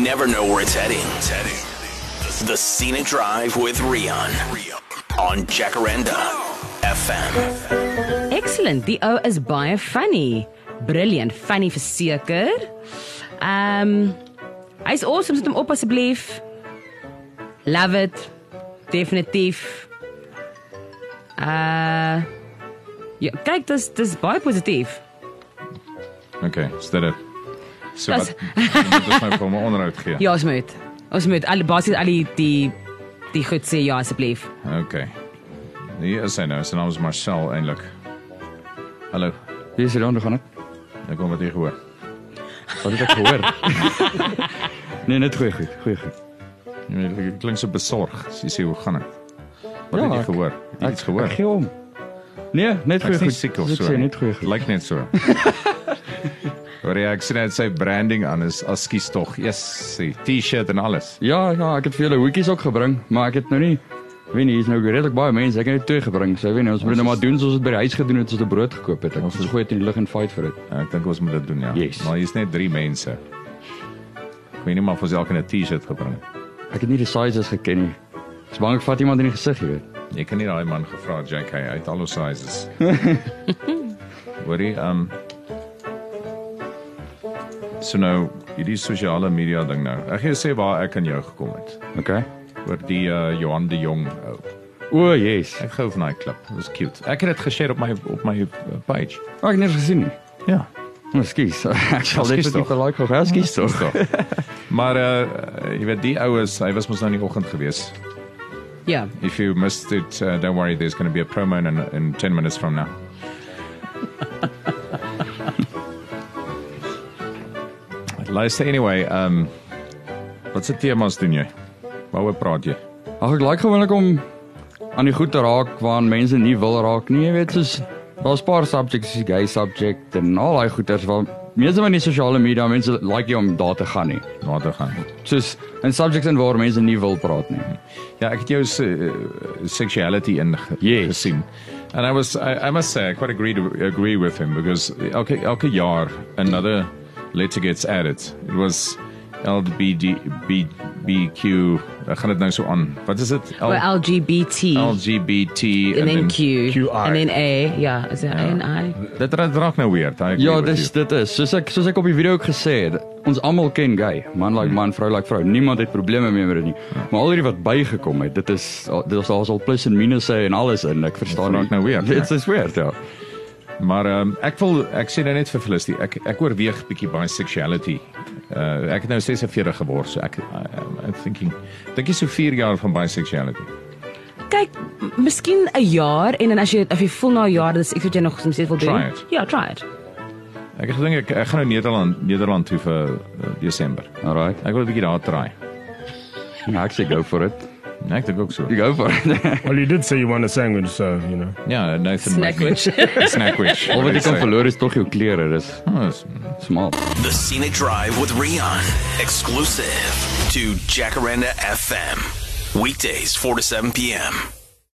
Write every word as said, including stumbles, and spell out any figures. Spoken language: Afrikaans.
never know where it's heading. It's heading. The Scenic Drive with Rian on Jacaranda F M. Excellent, die ou is baie funny. Brilliant, funny verseker. Um, hy's awesome, sit hom op asseblief. Love it. Definitief. Uh, ja, kyk, dis, dis baie positief. Okay, is dit het? So Das- wat, dit is my vir my onderhoud gee. Ja, ons moet. Ons moet al basies al die die, die goed sê ja asseblief. Okay. Hier is hy nou, sy naam is Marcel eintlik. Hallo, Wie is hier aan, hoe gaan het? ek kom wat jy gehoor. Wat het ek gehoor? nee, net goeie goed, goeie goed. Jy klink so besorg, as jy sê, hoe gaan het? Wat Ja, het jy ek- gehoor? Het jy iets gehoor? Ek gee om. Nee, net Ek goeie is nie goed. siek of Soos ek so sê, nie. net goeie goed. Lyk net so. Hoor jy, ek sien net sy branding aan is as skiestog. Yes, sy T-shirt en alles. Ja, ja, ek het vir julle hoekies ook gebring, maar ek het nou nie, weet nie, hier is nou redelik baie mense, ek het net twee gebring, so weet nie, ons moet nou maar doen soos ons by die huis gedoen het, soos 'n brood gekoop het. Ek ons gooi dit in die lug en fight vir dit. Ek dink ons moet dit doen, ja. Yes. Maar hier's net drie mense. Ek weet nie maar of ons elke 'n T-shirt gebring. Ek het nie die sizes geken nie. Ek's bang ek vat iemand in die gesig, jy weet. Jy kan nie daai man gevra, J K, hy het al ons sizes. Hoorie, um So nou, hierdie sosiale media ding nou. Ek gaan jou sê waar ek aan jou gekom het. Okay. Oor die uh, Johan de Jong ou. O, yes. Ek gou van daai klip. Dit was cute. Ek het dit geshare op my op my uh, page. Oh, ek het nie gesien nie. Ja. Nou, skies. Ek sal dit Skies nie toch. vir like gou. Skies toch. Maar uh, jy weet die ou is, hy was mos nou in die oggend gewees. Ja. If you missed it, uh, don't worry, there's going to be a promo in, in ten minutes from now. Luister, anyway, um, wat se temas doen jy? Waaroor praat jy? Ag, ek like gewoonlik om aan die goed te raak waaraan mense nie wil raak nie, jy weet, soos daar's 'n paar subjects, soos gay subject en al daai goeters waar meeste van die sosiale media mense like jy om daar te gaan nie. Na te gaan. Soos in subjects en waar mense nie wil praat nie. Ja, ek het jou uh, sexuality in ge Yes. gesien. And I was, I, I must say, I quite agree to agree with him because elke elke jaar another letter gets added. It was L G B T B B Q. Ek gaan dit nou so aan. Wat is dit? Well, L G B T. L G B T and then Q. Q I. And then A. Ja, is it A and I? Dit raak raak nou weird. I agree Ja, with dis you. dit is. Soos ek soos ek op die video ook gesê het, ons almal ken gay. Man like man, vrou like vrou. Niemand het probleme mee met dit nie. Maar al hierdie wat bygekom het, dit is dit is daar's al plus en minusse en alles in. Ek verstaan Dit raak nou weird, Dit ja. is weird, ja. Maar um, ek wil ek sê nou net vir Felicity, ek ek oorweeg bietjie bisexuality. Uh, ek het nou ses en veertig geword, so ek I, I'm thinking dink jy so vier jaar van bisexuality. Kyk, m- miskien 'n jaar en dan as jy as jy voel na 'n jaar, dis ek wat jy nog soms wil doen. Try it. Ja, try it. Ek het gedink ek, ek gaan nou Nederland Nederland toe vir uh, Desember. Alright. Ek wil 'n bietjie daar try. Ja, ek sê go for it. Nee, ek dink ook so. You go for it. Well, you did say you want a sandwich, so, you know. Ja, Nathan Snackwich. Snackwich. Al wat jy kan verloor is tog jou klere, dis Oh, dis- smal. The Scenic Drive with Rian. Exclusive to Jacaranda F M. Weekdays, four to seven p.m.